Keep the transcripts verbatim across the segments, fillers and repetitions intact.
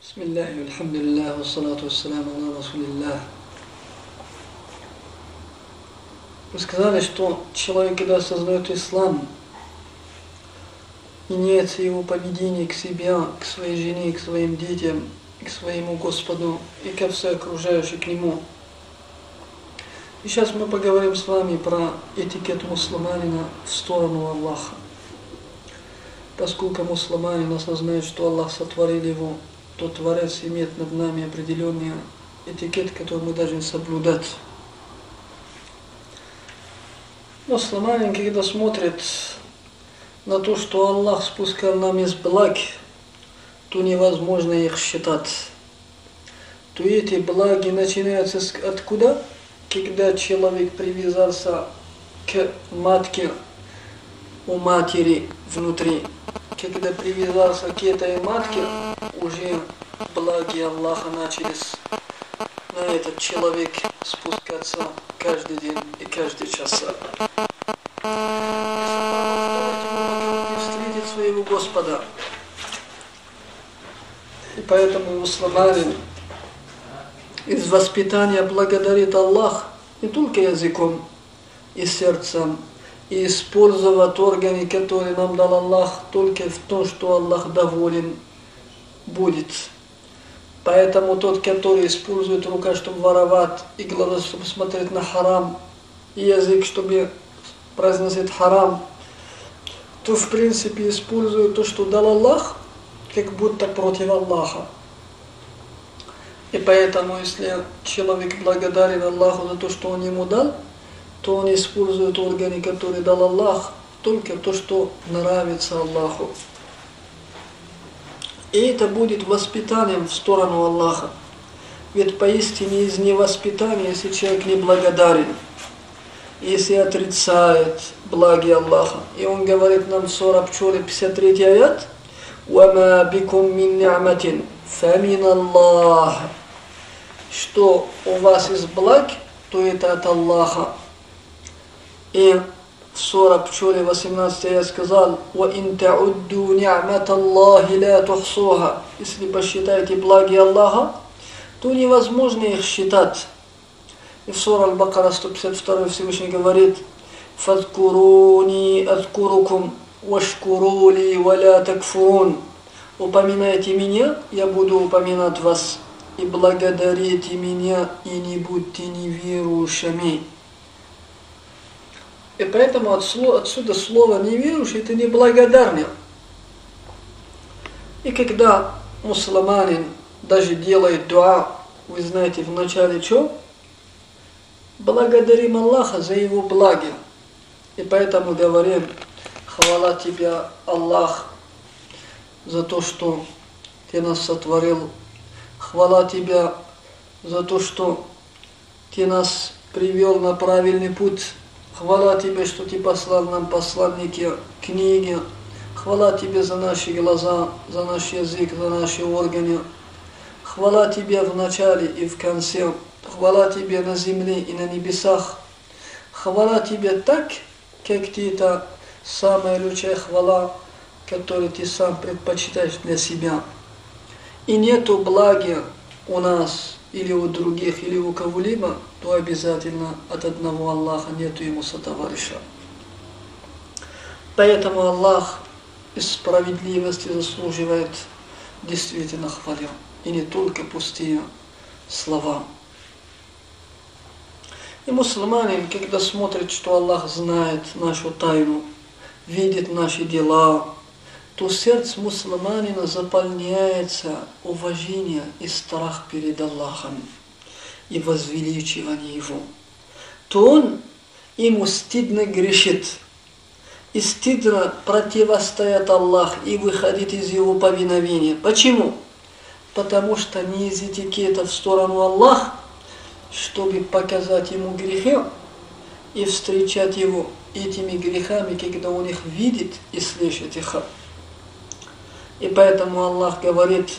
Бисмиллахи, альхамдулиллах, вассалату вассаляму аля расулиллах. Вы сказали, что человек, когда осознает ислам, меняется его поведение к себе, к своей жене, к своим детям, к своему Господу и ко всей окружающей к нему. И сейчас мы поговорим с вами про этикет мусульманина в сторону Аллаха. Поскольку мусульманин осознает, что Аллах сотворил его, то Творец имеет над нами определенный этикет, который мы должны соблюдать. Мусульманин, когда смотрит на то, что Аллах спускал нам из благ, то невозможно их считать. То эти благи начинаются откуда? Когда человек привязался к матке у матери внутри. Когда привязался к этой матке, уже благи Аллаха начались на этот человек спускаться каждый день и каждый час. И встретить своего Господа. И поэтому мусульманин из воспитания благодарит Аллах не только языком и сердцем, и использовать органы, которые нам дал Аллах, только в том, что Аллах доволен будет. Поэтому тот, который использует рука, чтобы воровать, и глаза, чтобы смотреть на харам, и язык, чтобы произносить харам, то в принципе использует то, что дал Аллах, как будто против Аллаха. И поэтому, если человек благодарен Аллаху за то, что он ему дал, то он использует органы, которые дал Аллах, только то, что нравится Аллаху. И это будет воспитанием в сторону Аллаха. Ведь поистине из невоспитания, если человек не благодарен, если отрицает благи Аллаха, и он говорит нам в суре Пчелы, пятьдесят третий аят, وَمَا بِكُم مِّن نِعْمَةٍ فَمِنَ اللَّهِ, что у вас из благ, то это от Аллаха. И в суре Пчелы восемнадцатый я сказал: وَإِن تَعُدُّوا نِعْمَةَ اللَّهِ لَا تُحْصُوهَا, если посчитаете благи Аллаха, то невозможно их считать. И в суре Аль-Бакара сто пятьдесят два Всевышний говорит: فَاذْكُرُونِي أَذْكُرُكُمْ وَاشْكُرُوا لِي وَلَا تَكْفُرُونَ, упоминайте меня, я буду упоминать вас, и благодарите меня, и не будьте неверующими. И поэтому отсюда слово неверующий — это неблагодарный. И когда мусульманин даже делает дуа, вы знаете, в начале что? Благодарим Аллаха за его благи. И поэтому говорим: хвала тебе, Аллах, за то, что ты нас сотворил. Хвала тебе за то, что ты нас привел на правильный путь. Хвала тебе, что ты послал нам посланники, книги. Хвала тебе за наши глаза, за наш язык, за наши органы. Хвала тебе в начале и в конце. Хвала тебе на земле и на небесах. Хвала тебе так, как ты это самая лучшая хвала, которую ты сам предпочитаешь для себя. И нету благи у нас или у других, или у кого-либо, то обязательно от одного Аллаха, нету ему сотоварища. Поэтому Аллах из справедливости заслуживает действительно хвалю, и не только пустые слова. И мусульманин, когда смотрит, что Аллах знает нашу тайну, видит наши дела, то сердце мусульманина заполняется уважение и страх перед Аллахом и возвеличивание Его. То он ему стыдно грешит, и стыдно противостоит Аллах и выходит из Его повиновения. Почему? Потому что не из этикета в сторону Аллаха, чтобы показать Ему грехи и встречать Его этими грехами, когда Он их видит и слышит их. И поэтому Аллах говорит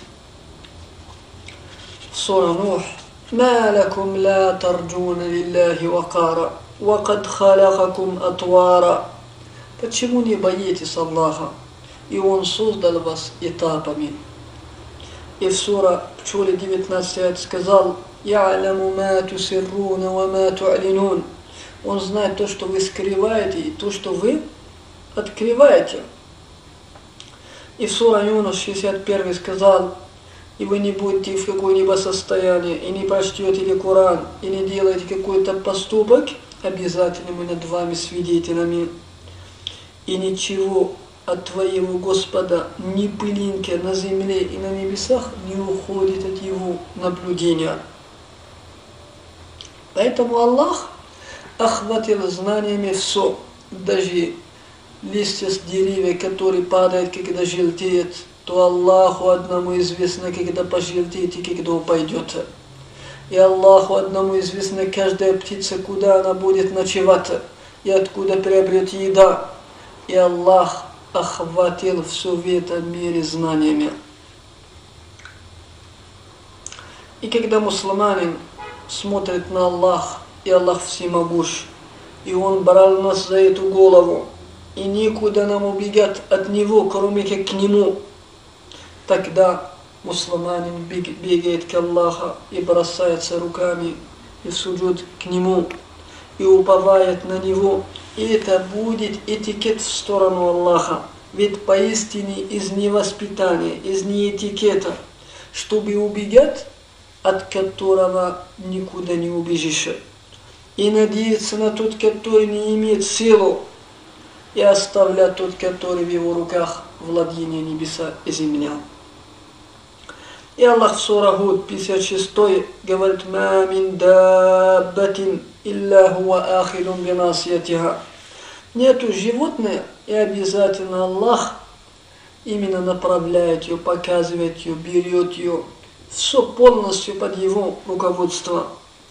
в суре Нух: «Ма лакум ла тарджуна лиллахи вакара, ва кад халакакум атвара». Почему не боитесь Аллаха, и Он создал вас этапами? И в сура Пчеле девятнадцатый аят сказал: «Я'ламу ма тусирруна ва ма ту'линун». Он знает то, что вы скрываете, и то, что вы открываете. И в сура Юнус шестьдесят один сказал: «И вы не будете в какое-либо состояние, и не прочтете ли Коран, и не делаете какой-то поступок, обязательно мы над вами свидетелями. И ничего от твоего Господа, ни пылинки на земле и на небесах не уходит от его наблюдения». Поэтому Аллах охватил знаниями все, даже листья с деревьев, которые падают, когда желтеет, то Аллаху одному известно, когда пожелтеет и когда упадет. И Аллаху одному известно каждая птица, куда она будет ночевать, и откуда приобрет еда. И Аллах охватил все в этом мире знаниями. И когда мусульманин смотрит на Аллах, и Аллах всемогущ, и Он брал нас за эту голову, и никуда нам убегать от Него, кроме как к Нему, тогда мусульманин бегает к Аллаху и бросается руками и в суджуд к Нему, и уповает на Него. И это будет этикет в сторону Аллаха. Ведь поистине из невоспитания, из неэтикета, чтобы убегать, от которого никуда не убежишь. И надеяться на тот, который не имеет силу, и оставлять тот, который в его руках владение небеса и земля. И Аллах в сура Гуд пятьдесят шесть говорит: «Ма мин даббатин илля хуа ахидун бинасиятиха». Нету животное, и обязательно Аллах именно направляет ее, показывает ее, берет ее, все полностью под его руководство.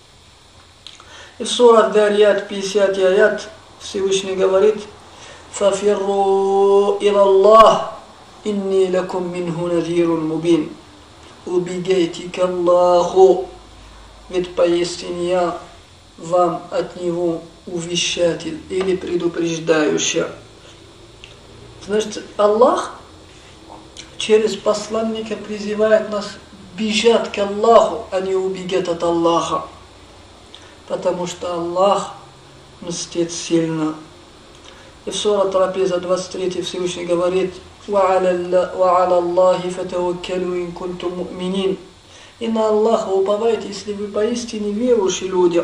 И в сура Дарият пятидесятый аят Всевышний говорит: «Фафирру илаллах, инни лакум минху надирун мубин». Убегайте к Аллаху, ведь поистине я вам от Него увещатель или предупреждающий. Значит, Аллах через посланника призывает нас бежать к Аллаху, а не убегать от Аллаха. Потому что Аллах мстит сильно. И в сура Трапеза двадцать три Всевышний говорит: «Ва'аля Аллахи фатаваккалу ин кунтум му'минин». И на Аллаха уповайте, если вы поистине верующие люди.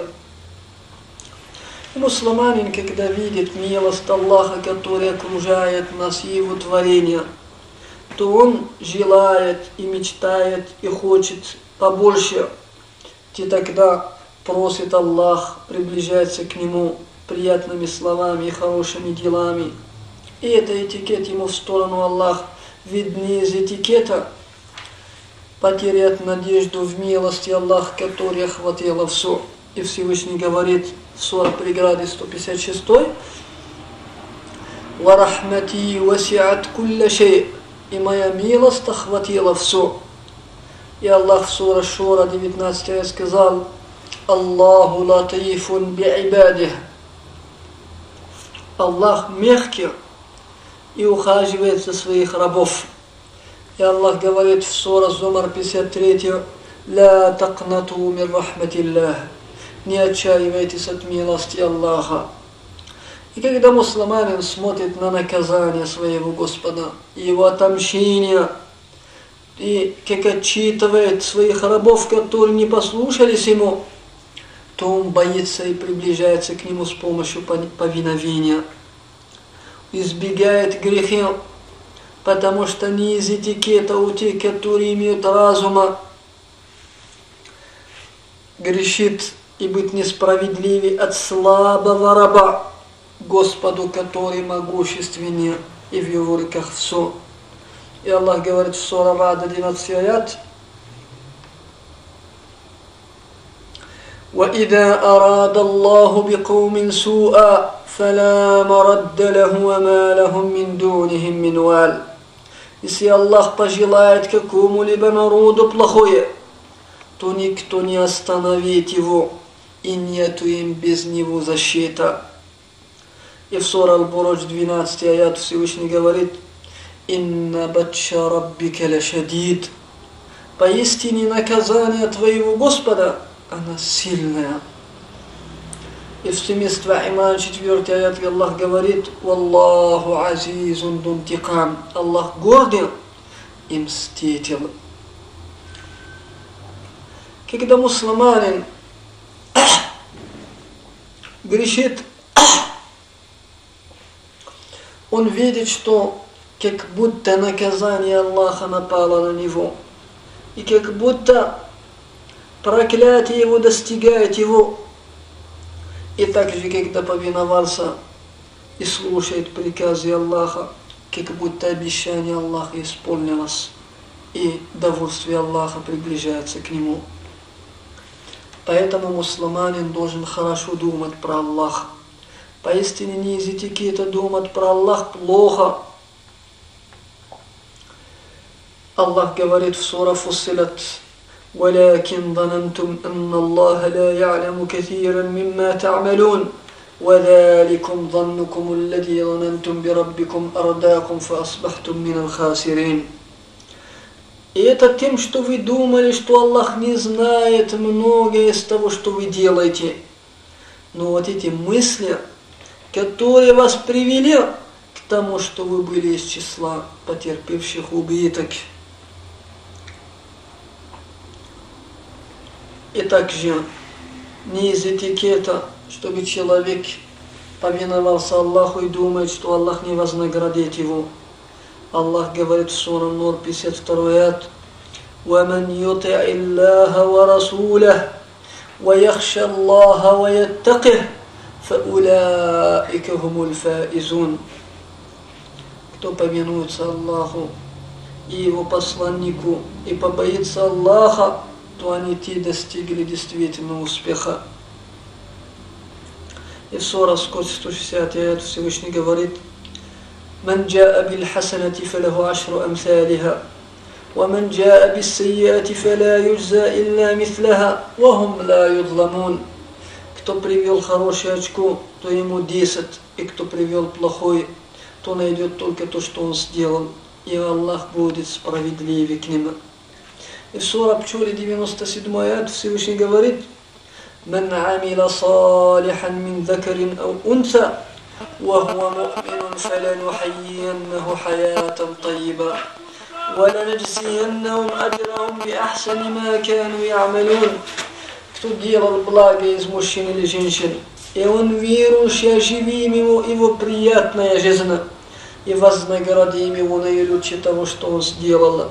И мусульманин, когда видит милость Аллаха, который окружает нас и Его творение, то он желает и мечтает и хочет побольше. И тогда просит Аллах, приближается к Нему приятными словами и хорошими делами. И это этикет ему в сторону Аллаха. Видно из этикета потерять надежду в милости Аллаха, которая охватила все. И Всевышний говорит в суре преграды сто пятьдесят шесть: «Варахмати васиат кулля шей». И моя милость охватила все. И Аллах в суре Шура девятнадцатый сказал: «Аллаху латифун би'ибадих». Аллах мягкий и ухаживает за своих рабов. И Аллах говорит в суре Зумар пятьдесят три: «Ла тaqнату мин рахматиллах». Не отчаивайтесь от милости Аллаха. И когда мусульманин смотрит на наказание своего Господа, его отомщение, и как отчитывает своих рабов, которые не послушались ему, то он боится и приближается к нему с помощью повиновения. Избегает грехи, потому что не из этикета у тех, которые имеют разума, грешит и быть несправедливей от слабого раба Господу, который могущественнее, и в его руках все. И Аллах говорит в суре Рад одиннадцатый аят: وَإِذَا أَرَادَ اللَّهُ بِقَوْمٍ سُوءًا فَلَا مَرَدَّ لَهُ وَمَا لَهُم مِّن دُونِهِم مِّنْ وَالٍ. Если Аллах пожелает какому-либо народу плохое, то никто не остановит его, и нету им без него защиты. И в суре Аль-Буруджь двенадцатый аят Всевышний говорит: «Инна батша раббика лашадид». Поистине наказание твоего Господа, оно сильное. И в семьдесят Иман четвёртый аят Аллах говорит: «Валлаху азизун дунтикам». Аллах гордый и мститель. Когда мусульманин грешит, он видит, что как будто наказание Аллаха напало на него. И как будто проклятие его достигает его. И также, когда повиновался и слушает приказы Аллаха, как будто обещание Аллаха исполнилось, и довольствие Аллаха приближается к нему. Поэтому мусульманин должен хорошо думать про Аллаха. Поистине не из этикета думать про Аллах плохо. Аллах говорит в суре Фуссилат: «Валякин ظننتم أن الله لا يعلم كثيرا مما تعملون وذلكم ظنكم الذي ظننتم بربكم أرداكم فأصبحتم من الخاسرين». И это тем, что вы думали, что Аллах не знает многое из того, что вы делаете. Но вот эти мысли, которые вас привели к тому, что вы были из числа потерпевших убыток. И также не из этикета, чтобы человек повиновался Аллаху и думает, что Аллах не вознаградит его. Аллах говорит в суре Нур пятьдесят второй аят: وَمَنْ يُطِعِ اللَّهَ وَرَسُولَهُ وَيَخْشَى اللَّهَ وَيَتَّقِهِ فَأُولَٰئِكَ هُمُ الْفَائِزُونَ. Кто повинуется Аллаху и его посланнику и побоится Аллаха, то они те достигли действительно успеха. И в суре Скот сто шестьдесят аят Всевышний говорит: «Ман джаа бил хасанати фалаху ашру амсалиха, ва ман джаа бис сайяати фала юджза илля мислаха, ва хум ла юзламун». Кто привел хороший очко, то ему десять, и кто привел плохой, то найдет только то, что он сделал, и Аллах будет справедливее к ним. И в суре Пчеле девяносто седьмой аят Всевышний говорит: «Ман амила салихан мин закарин ау унса, ва хуа му'минун фаланухайяннаху хаятан тайиба, ва ланаджзияннахум аджрахум би ахсани ма кану я'малун». Кто делал благо из мужчин или женщин, и он верующий, оживим его, его приятная жизнь, и вознаградим его наилучше того, что он сделал.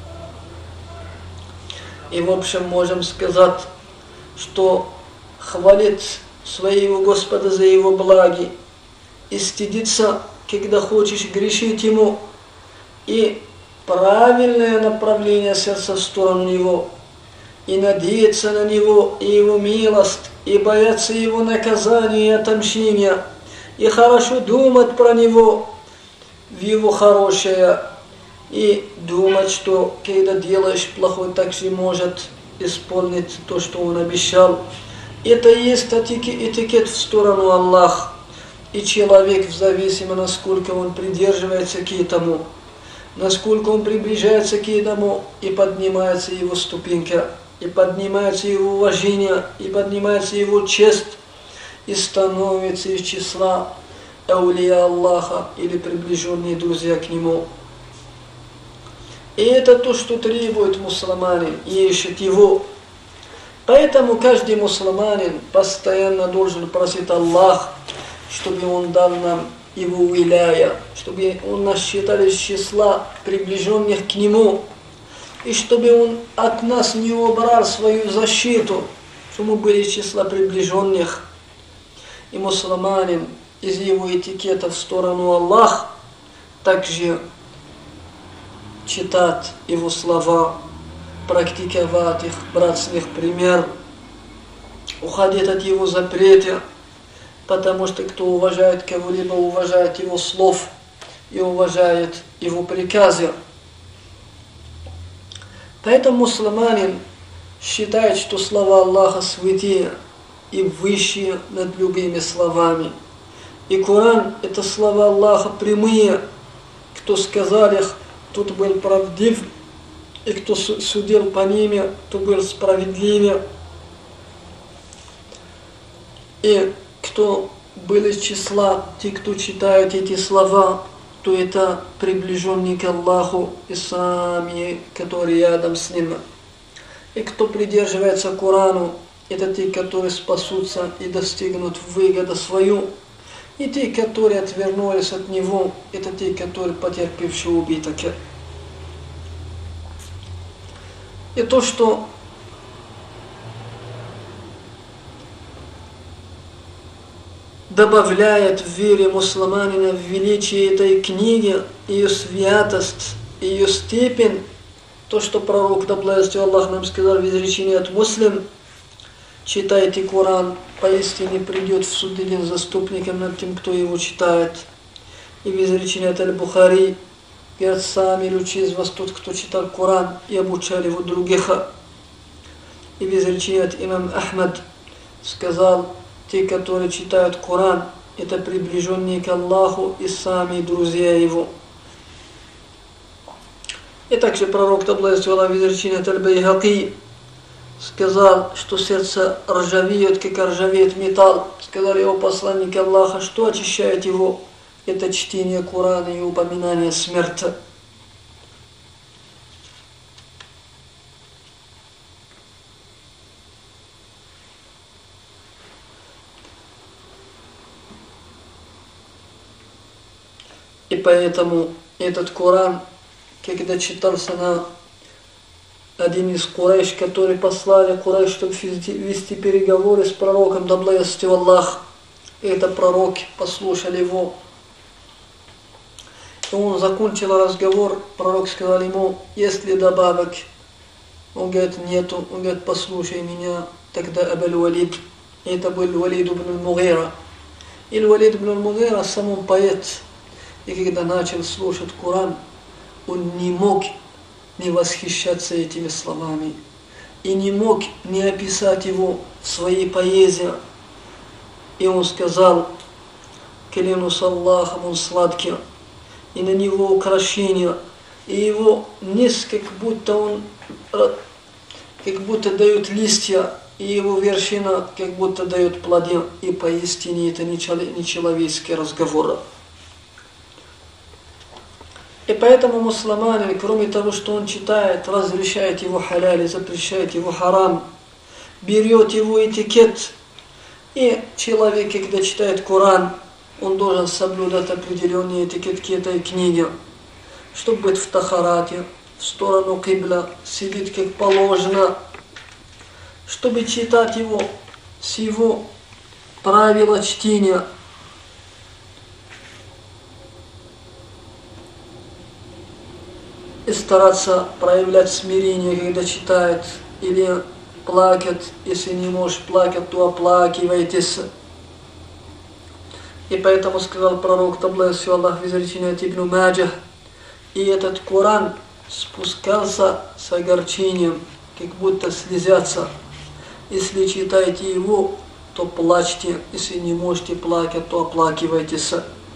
И в общем можем сказать, что хвалить своего Господа за его благи и стыдиться, когда хочешь грешить ему, и правильное направление сердца в сторону него, и надеяться на него и его милость, и бояться его наказания и отомщения, и хорошо думать про него в его хорошее, и думать, что когда делаешь плохое, так же может исполнить то, что он обещал. Это и есть этикет в сторону Аллаха. И человек, в зависимости, насколько он придерживается к этому, насколько он приближается к этому, и поднимается его ступенька, и поднимается его уважение, и поднимается его честь, и становится из числа аулия Аллаха или приближенные друзья к нему. И это то, что требует мусульманин, и ищет его. Поэтому каждый мусульманин постоянно должен просить Аллах, чтобы он дал нам его уиляя, чтобы он нас считал из числа приближенных к нему, и чтобы он от нас не убрал свою защиту, чтобы мы были из числа приближенных. И мусульманин из его этикета в сторону Аллаха также читать его слова, практиковать их, брать с них пример, уходить от его запрета, потому что кто уважает кого-либо, уважает его слов и уважает его приказы. Поэтому мусульманин считает, что слова Аллаха святые и высшие над любыми словами. И Коран – это слова Аллаха прямые. Кто сказал их, тот был правдив, и кто судил по ними, то был справедливее. И кто был из числа, те, кто читают эти слова, то это приближенные к Аллаху и сами, которые рядом с Ним. И кто придерживается Корану, это те, которые спасутся и достигнут выгоду свою. И те, которые отвернулись от него, это те, которые потерпевшие убиток. И то, что добавляет в вере мусульманина в величие этой книги, ее святость, ее степень, то, что пророк, да благословит Аллах, нам сказал в изречении от муслим: читайте Коран, поистине придет в суд день заступником над тем, кто его читает. И в изречении от Аль-Бухари говорят: сами лучше из вас тот, кто читал Коран и обучали его других. И в изречении от имам Ахмад сказал: те, которые читают Коран, это приближенные к Аллаху и сами друзья его. И также пророк, да благословит Аллах, в изречении от Аль-Байхаки сказал, что сердце ржавеет, как ржавеет металл. Сказали его посланники Аллаха: что очищает его? Это чтение Корана и упоминание смерти. И поэтому этот Коран, когда читался на один из Курайш, который послали Курайш, чтобы вести переговоры с пророком, да благословит Аллах, это пророк, послушали его. И он закончил разговор, пророк сказал ему: есть ли добавок? Он говорит: нету. Он говорит: послушай меня. Тогда Абуль-Валид, это был Валид ибн аль-Мугира. И Валид ибн аль-Мугира сам он поэт. И когда начал слушать Коран, он не мог не восхищаться этими словами. И не мог не описать его в своей поэзии. И он сказал: клянусь Аллахом, он сладкий. И на него украшения. И его низ, как будто он, как будто дают листья. И его вершина, как будто дает плоды. И поистине это не человеческий разговор. И поэтому мусульманин, кроме того, что он читает, разрешает его халяль, запрещает его харам, берет его этикет. И человек, когда читает Коран, он должен соблюдать определенные этикетки этой книги, чтобы быть в тахарате, в сторону кибля, сидеть как положено, чтобы читать его с его правила чтения. И стараться проявлять смирение, когда читает, или плакать. Если не можешь плакать, то оплакивайтесь. И поэтому сказал пророк, да благословит Аллах, в изречении от Ибн Маджах: и этот Коран спускался с огорчением, как будто слезятся. Если читаете его, то плачьте. Если не можете плакать, то оплакивайтесь.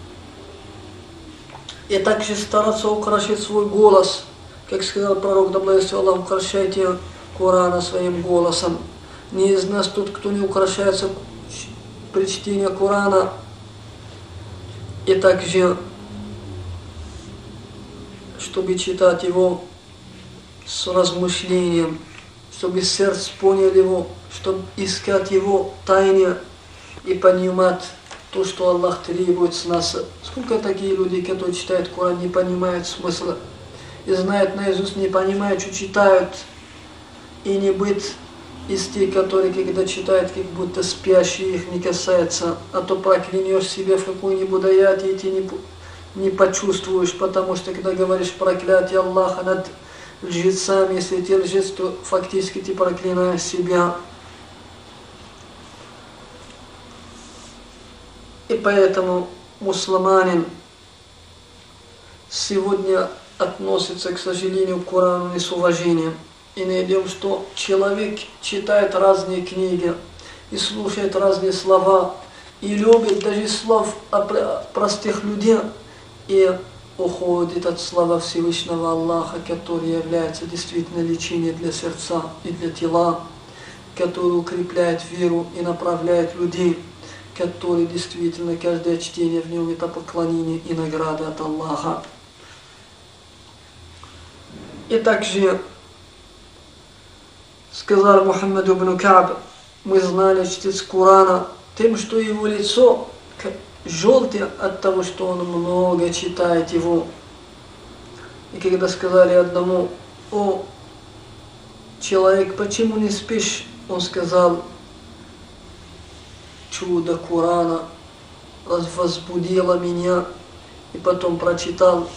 И также стараться украшать свой голос. Как сказал пророк, да благословит Аллах: украшайте Корана своим голосом. Не из нас тот, кто не украшается при чтении Корана. И также, чтобы читать его с размышлением, чтобы сердце понял его, чтобы искать его тайне и понимать то, что Аллах требует с нас. Сколько такие люди, которые читают Коран, не понимают смысла, и знают наизусть, не понимают, что читают, и не быть из тех, которые, когда читают, как будто спящие, их не касается, а то проклянешь себя в какой-нибудь аяте, и ты не, не почувствуешь, потому что, когда говоришь проклятие Аллаха над лжецами, если ты лжец, то фактически ты проклинаешь себя. И поэтому мусульманин сегодня относится, к сожалению, к Корану не с уважением. И найдем, что человек читает разные книги и слушает разные слова, и любит даже слов простых людей, и уходит от слова Всевышнего Аллаха, который является действительно лечением для сердца и для тела, который укрепляет веру и направляет людей, который действительно каждое чтение в нем это поклонение и награда от Аллаха. И также сказал Мухаммад ибн Кааб, мы знали чтец Корана тем, что его лицо желтое от того, что он много читает его. И когда сказали одному: о, человек, почему не спишь? Он сказал: чудо Корана возбудило меня. И потом прочитал: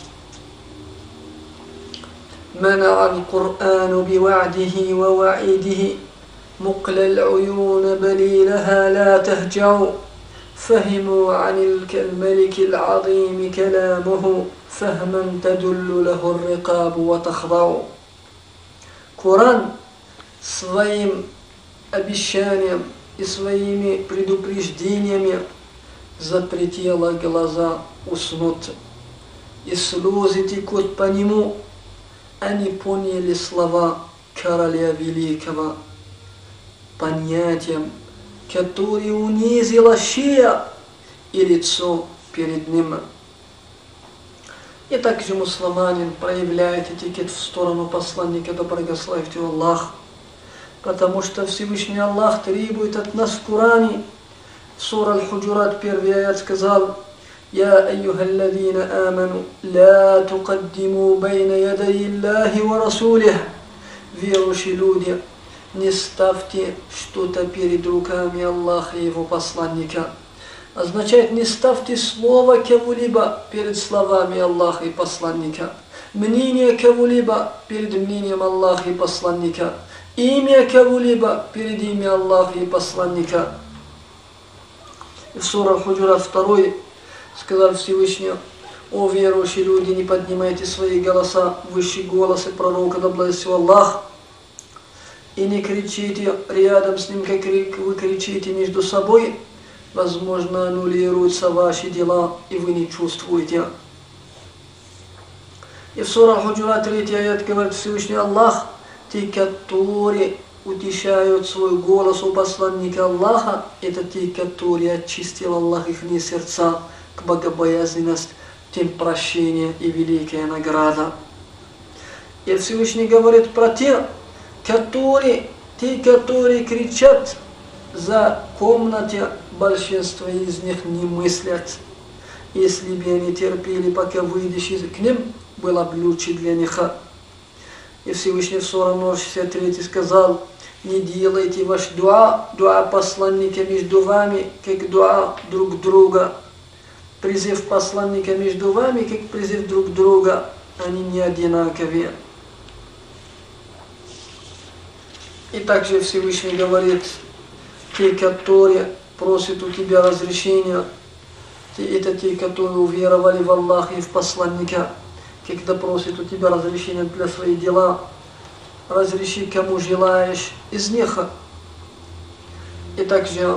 منع القرآن بوعده ووعيده مقل العيون بليلها لا تهجع فهموا عن الملك العظيم كلامه فهما تدل له الرقاب وتخضع. Коран своим обещанием и своими предупреждениями запретила глаза уснуть, и слезы текут по нему. Они поняли слова короля великого понятием, который унизила шея и лицо перед ним. И также мусульманин проявляет этикет в сторону посланника, да благословит его Аллах, потому что Всевышний Аллах требует от нас в Коране. В сура Аль-Худжурат первый аят сказал: يا أيها الذين آمنوا لا تقدموا بين يدي الله ورسوله. Верующие люди, не ставьте что-то перед руками Аллаха и его посланника. Означает, не ставьте слово кого-либо перед словами Аллаха и посланника, мнение кого-либо перед мнением Аллаха и посланника, имя кого-либо перед имя Аллаха и посланника. И в сура Аль-Худжурат второй сказал Всевышний: о верующие люди, не поднимайте свои голоса выше голоса пророка, да благословит Аллах, и не кричите рядом с ним, как вы кричите между собой. Возможно, аннулируются ваши дела, и вы не чувствуете. И в сура Аль-Худжурат третий аят говорит Всевышний Аллах: те, которые утешают свой голос у посланника Аллаха, это те, которые очистил Аллах их сердца к богобоязненности, тем прощение и великая награда. И Всевышний говорит про те, которые, те, которые кричат за комнате, большинство из них не мыслят. Если бы они терпели, пока выйдешь к ним, было бы лучше для них. И Всевышний в сура шестьдесят три сказал: не делайте ваш дуа, дуа посланника между вами, как дуа друг друга. Призыв посланника между вами, как призыв друг друга, они не одинаковые. И также Всевышний говорит: те, которые просят у тебя разрешения, это те, которые уверовали в Аллаха и в посланника, когда просят у тебя разрешения для своих дела, разреши кому желаешь из них. И также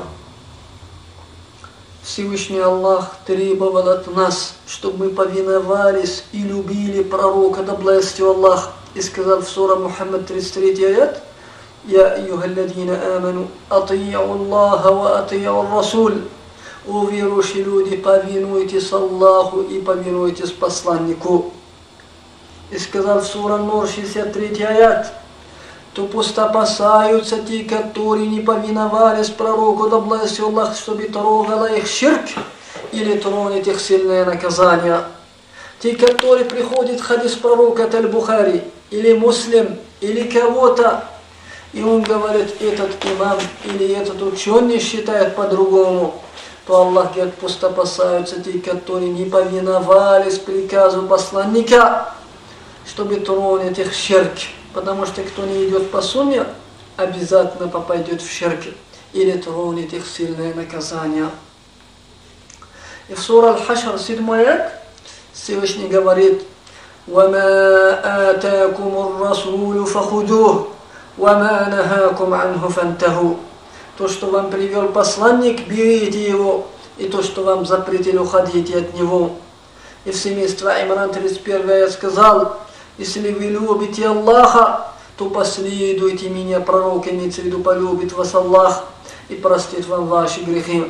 Всевышний Аллах требовал от нас, чтобы мы повиновались и любили пророка, да благословит Аллах, и сказал в сура Мухаммад тридцать третий аят: «Я айюхалладина аману, ати'у Аллаха ва ати'у Расуль». О верующие люди, повинуйтесь Аллаху и повинуйтесь посланнику. И сказал в сура Нур шестьдесят третий аят: то пусть опасаются те, которые не повиновались пророку, да благословит Аллах, чтобы трогало их ширк или тронет их сильное наказание. Те, которые приходят в хадис пророка от Аль-Бухари или Муслим или кого-то, и он говорит: этот имам или этот ученый считает по-другому, то Аллах говорит: пусть опасаются те, которые не повиновались приказу посланника, чтобы тронет их ширк. Потому что кто не идет по сунне, обязательно попадет в ширк или тронет их сильное наказание. И в сура Аль-Хашр седьмой аят Всевышний говорит: وَمَا آتَاكُمُ الرَّسُولُ فَخُذُوهُ وَمَا نَهَاكُمْ عَنْهُ فَانْتَهُوا. То, что вам привел посланник, берите его, и то, что вам запретили, уходите от него. И в семействе Имран тридцать первый аят сказал: если вы любите Аллаха, то последуйте меня. Пророк имеется в виду, полюбит вас Аллах и простит вам ваши грехи.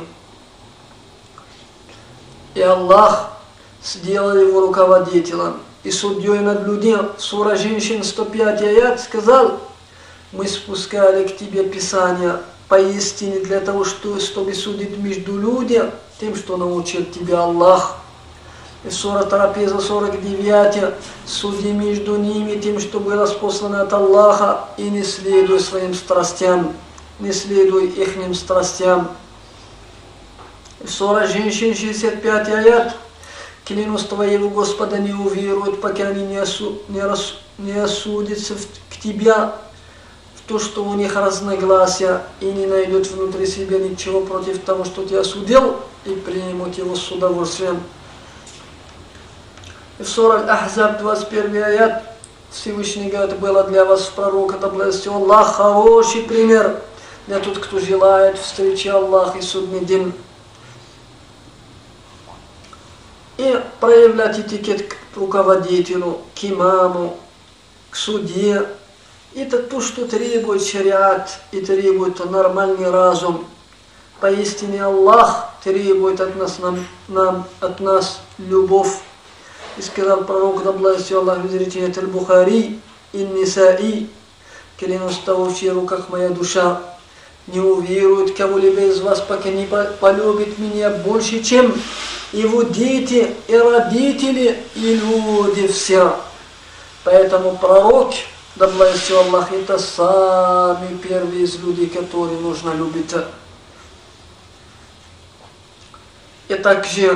И Аллах сделал его руководителем и судьей над людьми. Сура Женщин сто пятый аят сказал: мы спускали к тебе Писание поистине для того, чтобы судить между людьми тем, что научил тебя Аллах. И сура Трапеза сорок девять: суди между ними тем, что было спослано от Аллаха, и не следуй своим страстям, не следуй ихним страстям. И сура Женщин шестьдесят пятый аят: клянусь твоего Господа, не уверуют, пока они не, осу, не, рас, не осудятся в, к тебя в то, что у них разногласия, и не найдут внутри себя ничего против того, что ты осудил, и примут его с удовольствием. И в сура Аль-Ахзаб двадцать первый аят Всевышний говорит: было для вас в пророка, да благословил Аллах, хороший пример для тех, кто желает встречи Аллаха и судный день. И проявлять этикет к руководителю, к имаму, к судье. Это то, что требует шариат и требует нормальный разум. Поистине Аллах требует от нас, нам, нам, от нас любовь. И сказал пророк, да благословил Аллах, в изречении Аль-Бухари и Нисаи: клянусь того, в чьих руках моя душа, не уверует кого-либо из вас, пока не полюбит меня больше, чем его дети и родители и люди все. Поэтому пророк, да благословил Аллах, это самый первый из людей, которые нужно любить. И также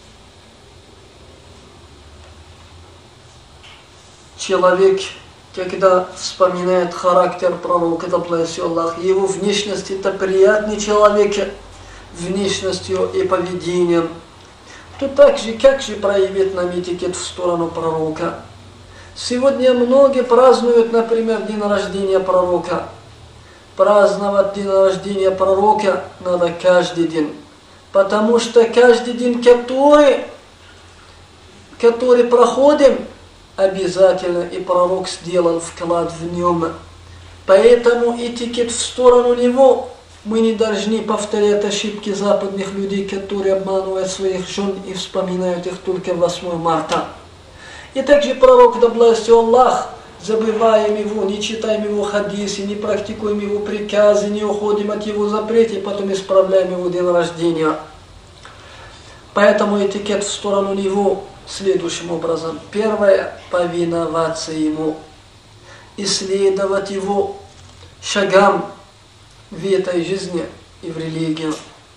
человек, когда вспоминает характер пророка, да благословил Аллах, его внешность — это приятный человек внешностью и поведением, то так же, как же проявить нам этикет в сторону пророка? Сегодня многие празднуют, например, день рождения пророка. Праздновать день рождения пророка надо каждый день. Потому что каждый день, который, который проходим, обязательно и пророк сделал вклад в нем. Поэтому этикет в сторону него. Мы не должны повторять ошибки западных людей, которые обманывают своих жен и вспоминают их только восьмого марта. И также пророк, да благословил Аллах, забываем его, не читаем его хадисы, не практикуем его приказы, не уходим от его запретов, потом исправляем его день рождения. Поэтому этикет в сторону него следующим образом. Первое – повиноваться ему, исследовать его шагам в этой жизни и в религии.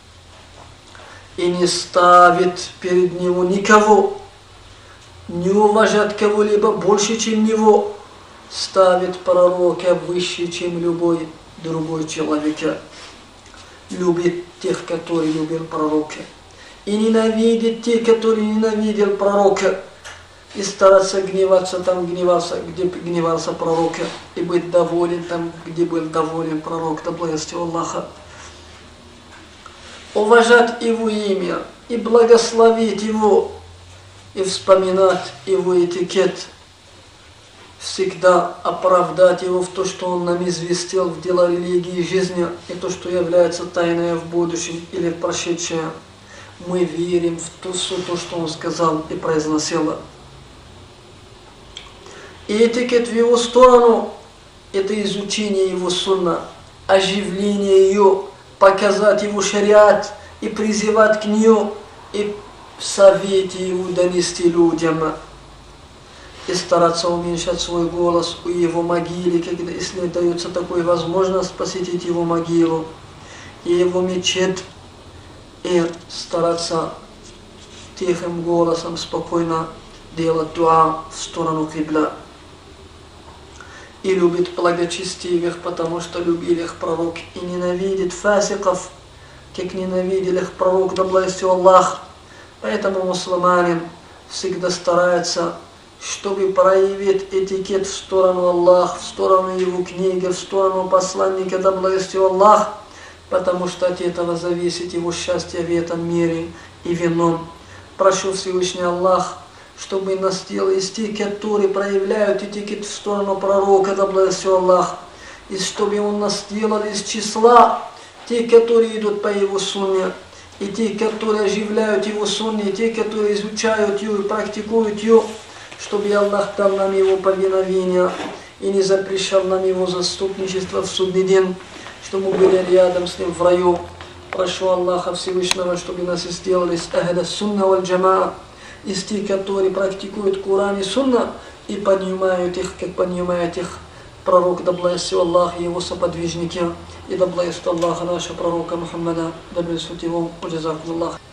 И не ставить перед него никого, не уважать кого-либо больше, чем него, ставить пророка выше, чем любой другой человек. Любить тех, которые любил пророка. И ненавидеть тех, которые ненавидел пророка. И стараться гневаться там, гневался, где гневался пророк. И быть доволен там, где был доволен пророк. Да благословил Аллаха. Уважать его имя и благословить его. И вспоминать его этикет. Всегда оправдать его в то, что он нам известил в дела религии и жизни. И то, что является тайной в будущем или в прошедшее. Мы верим в то, то, что он сказал и произносил. И этикет в его сторону – это изучение его сунна, оживление ее, показать его шариат и призывать к нее, и в совете его донести людям. И стараться уменьшать свой голос у его могилы, когда, если дается такая возможность, посетить его могилу и его мечеть, и стараться тихим голосом спокойно делать дуа в сторону кибла. И любит благочестивых, потому что любил их пророк, и ненавидит фасиков, как ненавидел их пророк, да благословил Аллах. Поэтому мусульманин всегда старается, чтобы проявить этикет в сторону Аллаха, в сторону его книги, в сторону посланника, да благословил Аллах, потому что от этого зависит его счастье в этом мире и в ином. Прошу Всевышний Аллах чтобы нас сделали из тех, которые проявляют этикет в сторону пророка, да благословил Аллах, и чтобы Он нас сделал из числа тех, которые идут по Его сунне, и те, которые оживляют Его сунне, и те, которые изучают ее и практикуют ее, чтобы Аллах дал нам Его повиновение и не запрещал нам Его заступничество в судный день, чтобы мы были рядом с Ним в раю. Прошу Аллаха Всевышнего, чтобы нас сделали из ахля сунна валь джамаа, из тех, которые практикуют Коран и сунна и поднимают их, как поднимает их пророк, да благословил Аллах и его соподвижники, и да благословит Аллах нашего пророка Мухаммада, да благословит его, уджазакум Аллах.